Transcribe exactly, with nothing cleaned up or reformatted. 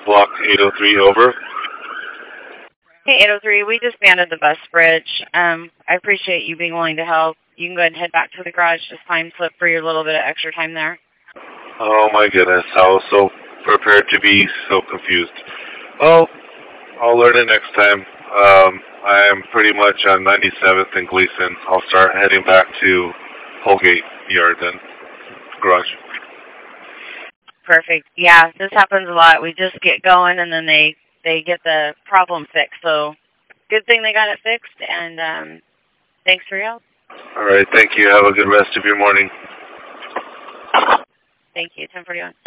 Block eight oh three, over. Hey, eight oh three, we disbanded the bus bridge. Um, I appreciate you being willing to help. You can go ahead and head back to the garage. Just time slip for your little bit of extra time there. Oh my goodness, I was so prepared to be so confused. Well, I'll learn it next time. Um, I am pretty much on ninety-seventh and Gleason. I'll start heading back to Holgate Yard then, garage. Perfect. Yeah, this happens a lot. We just get going and then they, they get the problem fixed. So good thing they got it fixed, and um, thanks for your help. All right, thank you. Have a good rest of your morning. Thank you. ten forty-one.